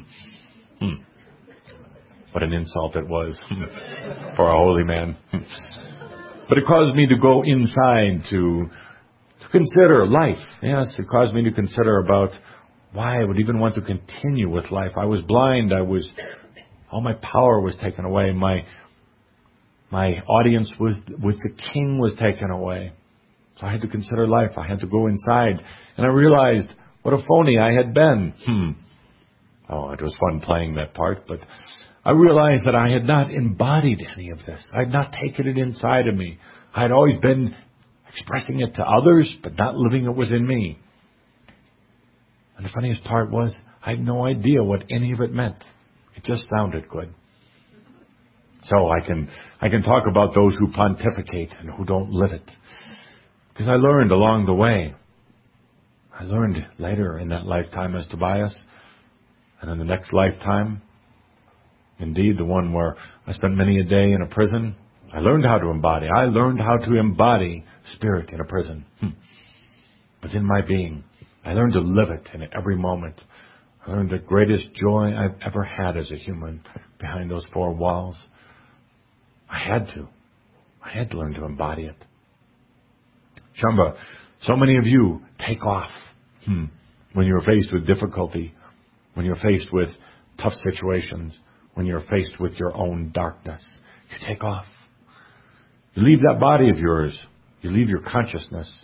What an insult it was for a holy man. But it caused me to go inside to consider life. Yes, it caused me to consider about why I would even want to continue with life. I was blind. All my power was taken away. My audience with the king was taken away. So I had to consider life. I had to go inside. And I realized what a phony I had been. Oh, it was fun playing that part, but I realized that I had not embodied any of this. I had not taken it inside of me. I had always been expressing it to others, but not living it within me. And the funniest part was, I had no idea what any of it meant. It just sounded good. So I can talk about those who pontificate and who don't live it. Because I learned along the way. I learned later in that lifetime as Tobias, and in the next lifetime, indeed the one where I spent many a day in a prison, I learned how to embody. I learned how to embody spirit in a prison. Within my being. I learned to live it in every moment. I learned the greatest joy I've ever had as a human behind those four walls. I had to learn to embody it. Shamba, so many of you take off when you're faced with difficulty, when you're faced with tough situations, when you're faced with your own darkness. You take off. You leave that body of yours. You leave your consciousness.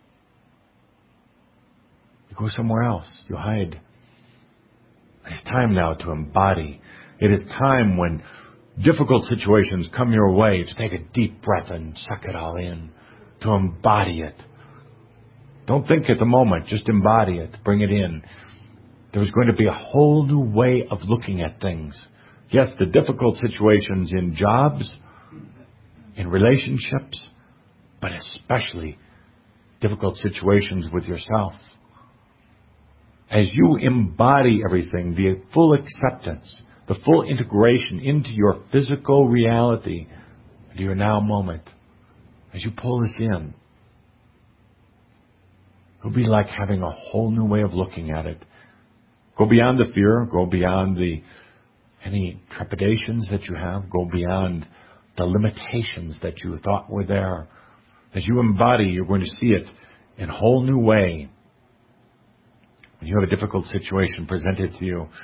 You go somewhere else. You hide. It's time now to embody. It is time when difficult situations come your way to take a deep breath and suck it all in. To embody it. Don't think at the moment. Just embody it. Bring it in. There's going to be a whole new way of looking at things. Yes, the difficult situations in jobs, in relationships, but especially difficult situations with yourself. As you embody everything, the full acceptance, the full integration into your physical reality, into your now moment, as you pull this in, it'll be like having a whole new way of looking at it. Go beyond the fear, go beyond any trepidations that you have, go beyond the limitations that you thought were there. As you embody, you're going to see it in a whole new way. When you have a difficult situation presented to you,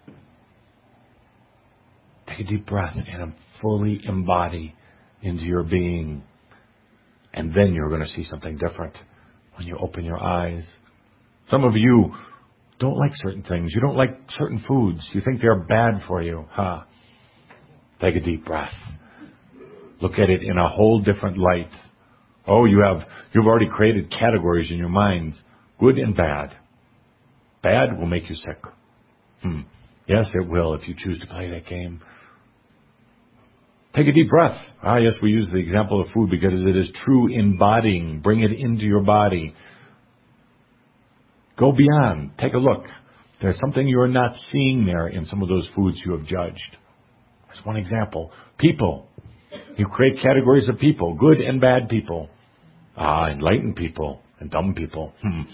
take a deep breath and fully embody into your being. And then you're going to see something different when you open your eyes. Some of you don't like certain things. You don't like certain foods. You think they're bad for you. Take a deep breath. Look at it in a whole different light. Oh, you've already created categories in your minds, good and bad. Bad will make you sick. Yes, it will if you choose to play that game. Take a deep breath. Yes, we use the example of food because it is true embodying. Bring it into your body. Go beyond. Take a look. There's something you're not seeing there in some of those foods you have judged. There's one example. People. You create categories of people, good and bad people. Enlightened people and dumb people.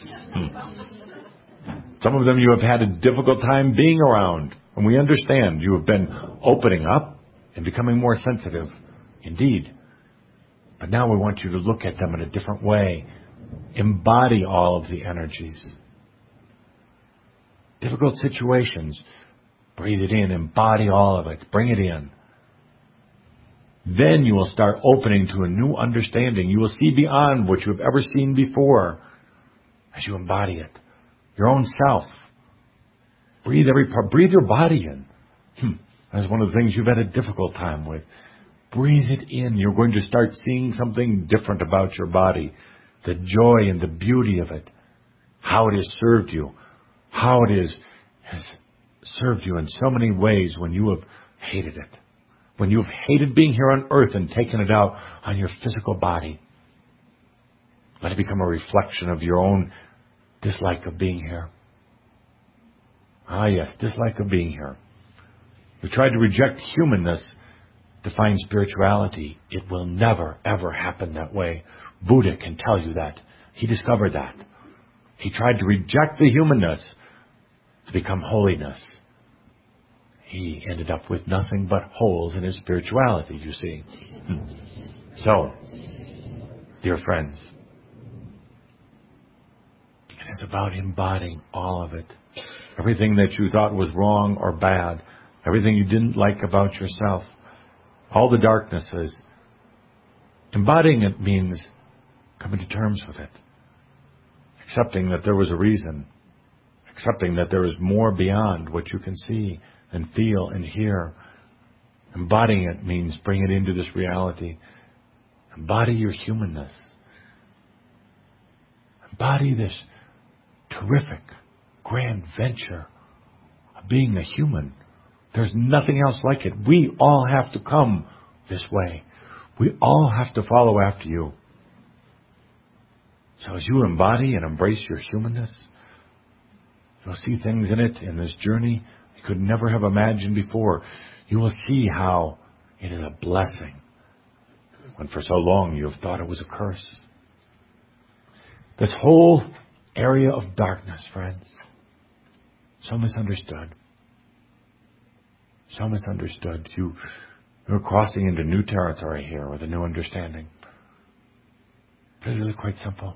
Some of them you have had a difficult time being around. And we understand you have been opening up and becoming more sensitive. Indeed. But now we want you to look at them in a different way. Embody all of the energies. Difficult situations. Breathe it in. Embody all of it. Bring it in. Then you will start opening to a new understanding. You will see beyond what you have ever seen before as you embody it. Your own self. Breathe every part. Breathe your body in. That's one of the things you've had a difficult time with. Breathe it in. You're going to start seeing something different about your body. The joy and the beauty of it. How it has served you. How it has served you in so many ways when you have hated it. When you have hated being here on earth and taken it out on your physical body. Let it become a reflection of your own dislike of being here. Yes, dislike of being here. You tried to reject humanness to find spirituality. It will never, ever happen that way. Buddha can tell you that. He discovered that. He tried to reject the humanness to become holiness. He ended up with nothing but holes in his spirituality, you see. So, dear friends, it is about embodying all of it. Everything that you thought was wrong or bad. Everything you didn't like about yourself. All the darknesses. Embodying it means coming to terms with it. Accepting that there was a reason. Accepting that there is more beyond what you can see and feel and hear. Embodying it means bring it into this reality. Embody your humanness. Embody this terrific, grand venture of being a human. There's nothing else like it. We all have to come this way. We all have to follow after you. So as you embody and embrace your humanness, you'll see things in it, in this journey, you could never have imagined before. You will see how it is a blessing when for so long you have thought it was a curse. This whole area of darkness, friends, so misunderstood. So misunderstood. You're crossing into new territory here with a new understanding. But it's really quite simple.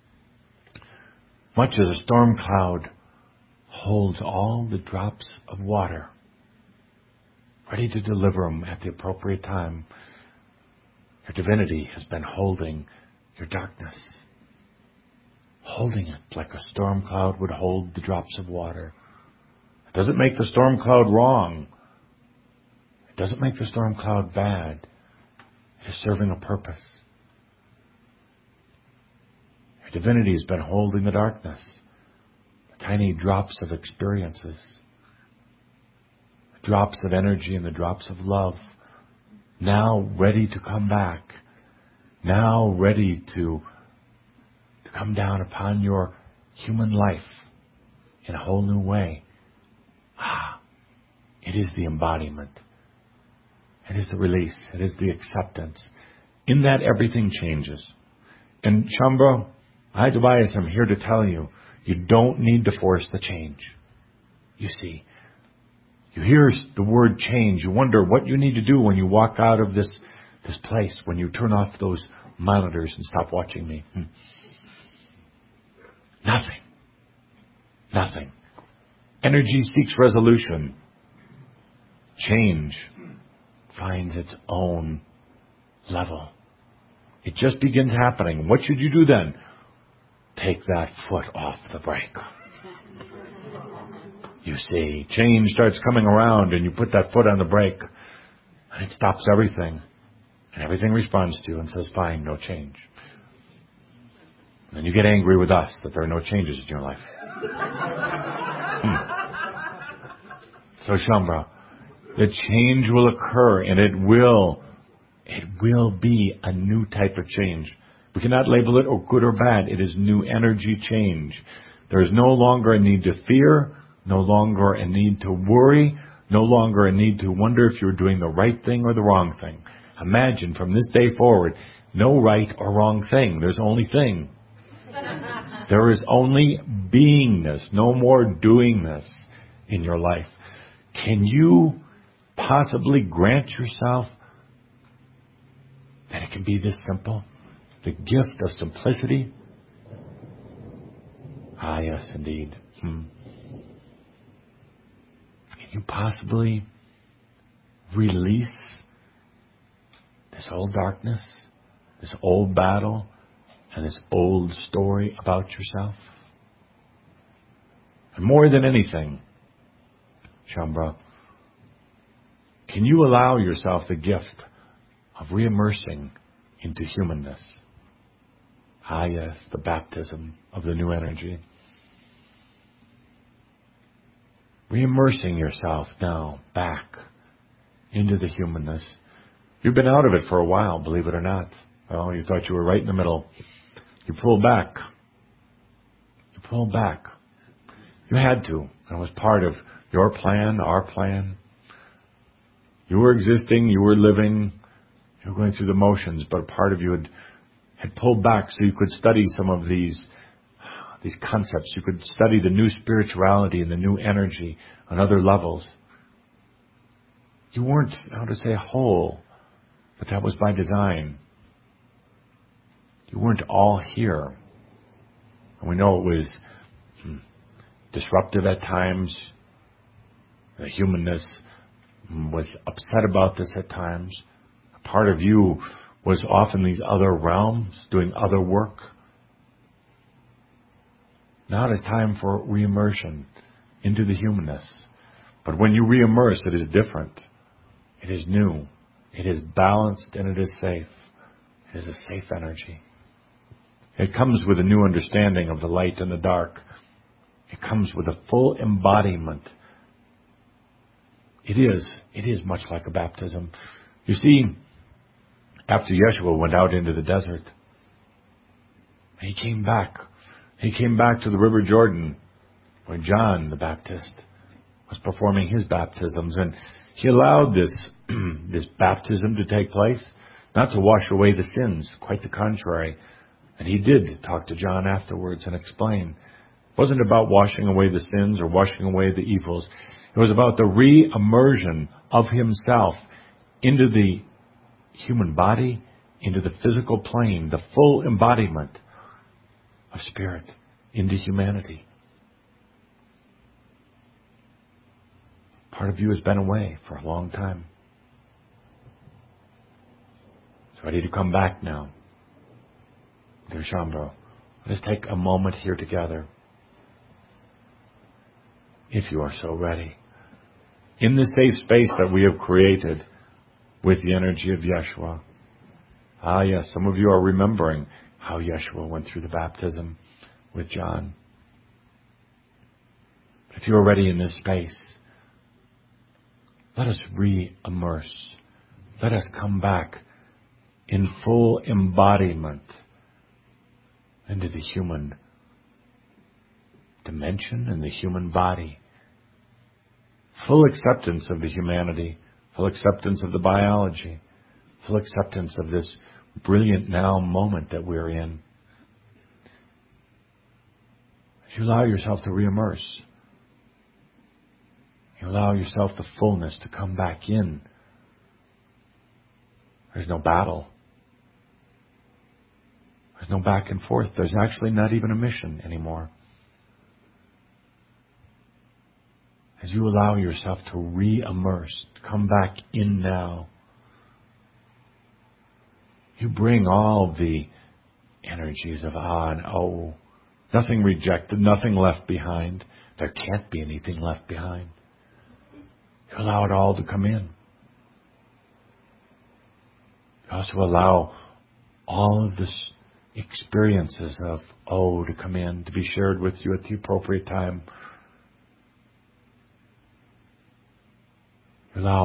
Much as a storm cloud holds all the drops of water, ready to deliver them at the appropriate time, your divinity has been holding your darkness. Holding it like a storm cloud would hold the drops of water. It doesn't make the storm cloud wrong. It doesn't make the storm cloud bad. It is serving a purpose. Your divinity has been holding the darkness. The tiny drops of experiences. The drops of energy and the drops of love. Now ready to come back. Now ready to come down upon your human life in a whole new way. It is the embodiment. It is the release. It is the acceptance. In that, everything changes. And Shambro, I, Tobias, am here to tell you, you don't need to force the change. You see, you hear the word change. You wonder what you need to do when you walk out of this place, when you turn off those monitors and stop watching me. Nothing. Nothing. Energy seeks resolution. Change finds its own level. It just begins happening. What should you do then? Take that foot off the brake. You see, change starts coming around and you put that foot on the brake and it stops everything. And everything responds to you and says, fine, no change. And you get angry with us that there are no changes in your life. So Shambhala, the change will occur, and it will be a new type of change. We cannot label it or good or bad. It is new energy change. There is no longer a need to fear, no longer a need to worry, no longer a need to wonder if you're doing the right thing or the wrong thing. Imagine from this day forward, no right or wrong thing. There's only thing. There is only beingness, no more doingness in your life. Can you possibly grant yourself that it can be this simple? The gift of simplicity? Ah, yes, indeed. Can you possibly release this old darkness, this old battle, and this old story about yourself? And more than anything, Shambhala, can you allow yourself the gift of re-immersing into humanness? Ah, yes, the baptism of the new energy. Re-immersing yourself now back into the humanness. You've been out of it for a while, believe it or not. Well, you thought you were right in the middle. You pulled back. You pulled back. You had to. It was part of your plan, our plan. You were existing, you were living, you were going through the motions, but a part of you had pulled back so you could study some of these concepts. You could study the new spirituality and the new energy on other levels. You weren't, how to say, whole, but that was by design. You weren't all here. And we know it was disruptive at times. The humanness was upset about this at times. A part of you was off in these other realms, doing other work. Now it is time for re-immersion into the humanness. But when you re-immerse, it is different. It is new. It is balanced and it is safe. It is a safe energy. It comes with a new understanding of the light and the dark. It comes with a full embodiment. It is much like a baptism. You see, after Yeshua went out into the desert, he came back. He came back to the River Jordan where John the Baptist was performing his baptisms. And he allowed this baptism to take place, not to wash away the sins, quite the contrary. And he did talk to John afterwards and explain. It wasn't about washing away the sins or washing away the evils. It was about the re-immersion of himself into the human body, into the physical plane, the full embodiment of spirit into humanity. Part of you has been away for a long time. It's ready to come back now. Dear Shambhala, let us take a moment here together, if you are so ready, in the safe space that we have created with the energy of Yeshua. Ah, yes, some of you are remembering how Yeshua went through the baptism with John. If you are ready in this space, let us re-immerse. Let us come back in full embodiment into the human dimension and the human body. Full acceptance of the humanity, full acceptance of the biology, full acceptance of this brilliant now moment that we're in. If you allow yourself to re-immerse, you allow yourself the fullness to come back in. There's no battle. There's no back and forth. There's actually not even a mission anymore. As you allow yourself to re-immerse, to come back in now, you bring all the energies of ah and oh. Nothing rejected, nothing left behind. There can't be anything left behind. You allow it all to come in. You also allow all of the experiences of oh to come in, to be shared with you at the appropriate time. Allow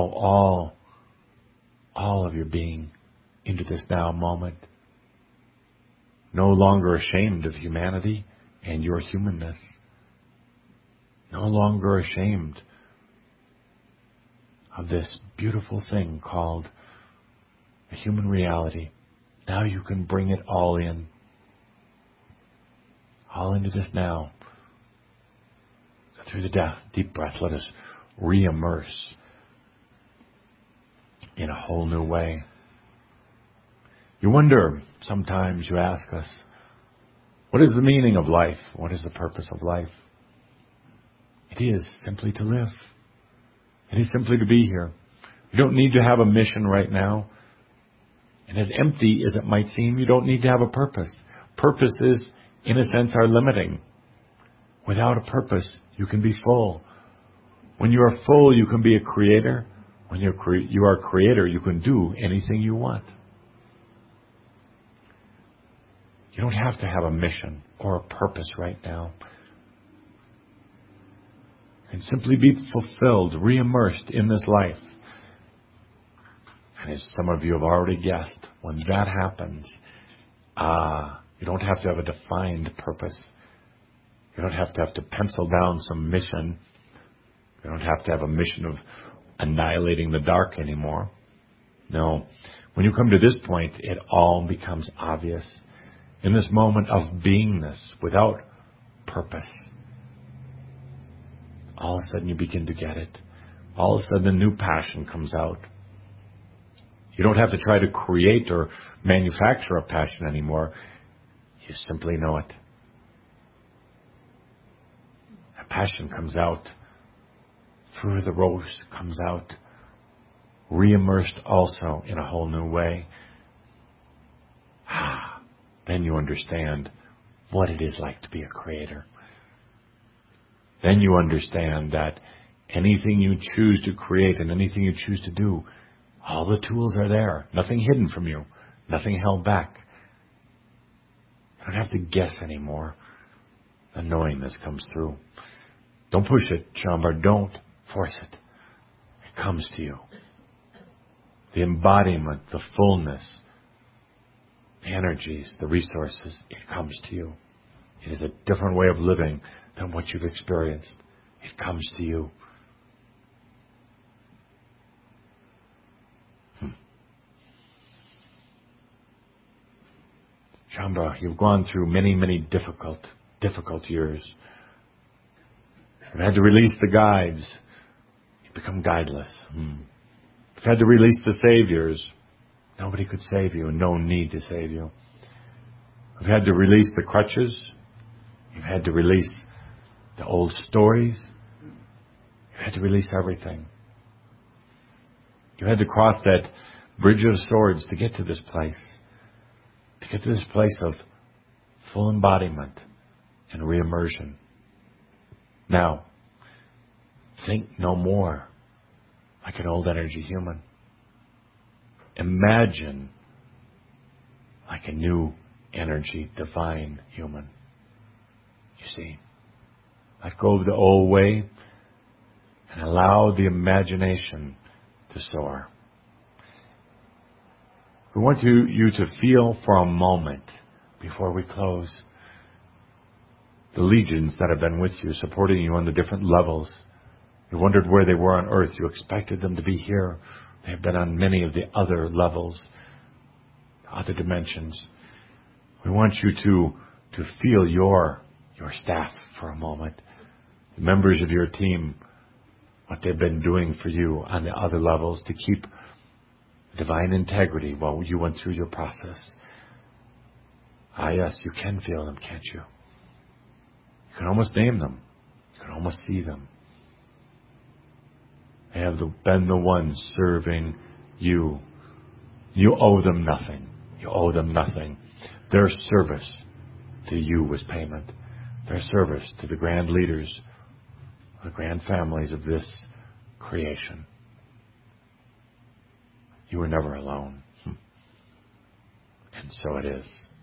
all of your being into this now moment. No longer ashamed of humanity and your humanness. No longer ashamed of this beautiful thing called a human reality. Now you can bring it all in. All into this now. So through the deep breath, let us re-immerse in a whole new way. You wonder, sometimes you ask us, what is the meaning of life? What is the purpose of life? It is simply to live. It is simply to be here. You don't need to have a mission right now. And as empty as it might seem, you don't need to have a purpose. Purposes, in a sense, are limiting. Without a purpose, you can be full. When you are full, you can be a creator. When you are a creator, you can do anything you want. You don't have to have a mission or a purpose right now. And simply be fulfilled, re-immersed in this life. And as some of you have already guessed, when that happens, you don't have to have a defined purpose. You don't have to pencil down some mission. You don't have to have a mission of annihilating the dark anymore. No. When you come to this point, it all becomes obvious. In this moment of beingness without purpose, all of a sudden you begin to get it. All of a sudden a new passion comes out. You don't have to try to create or manufacture a passion anymore. You simply know it. A passion comes out. Through the rose comes out. Re-immersed also in a whole new way. Then you understand what it is like to be a creator. Then you understand that anything you choose to create and anything you choose to do, all the tools are there. Nothing hidden from you. Nothing held back. You don't have to guess anymore. The knowingness comes through. Don't push it, Shambhar. Don't force it. It comes to you. The embodiment, the fullness, the energies, the resources, it comes to you. It is a different way of living than what you've experienced. It comes to you. Shambhar, you've gone through many, many difficult years. You've had to release the guides. You've become guideless. You've had to release the saviors. Nobody could save you and no need to save you. You've had to release the crutches. You've had to release the old stories. You've had to release everything. You had to cross that bridge of swords to get to this place. To get to this place of full embodiment and re-immersion. Now, think no more like an old energy human. Imagine like a new energy divine human. You see, let go of the old way and allow the imagination to soar. We want you to feel for a moment before we close the legions that have been with you, supporting you on the different levels. You wondered where they were on earth. You expected them to be here. They have been on many of the other levels, other dimensions. We want you to feel your staff for a moment, the members of your team, what they've been doing for you on the other levels to keep divine integrity while you went through your process. Yes, you can feel them, can't you? You can almost name them. You can almost see them. They have been the ones serving you. You owe them nothing. You owe them nothing. Their service to you was payment. Their service to the grand leaders, the grand families of this creation. You were never alone. And so it is.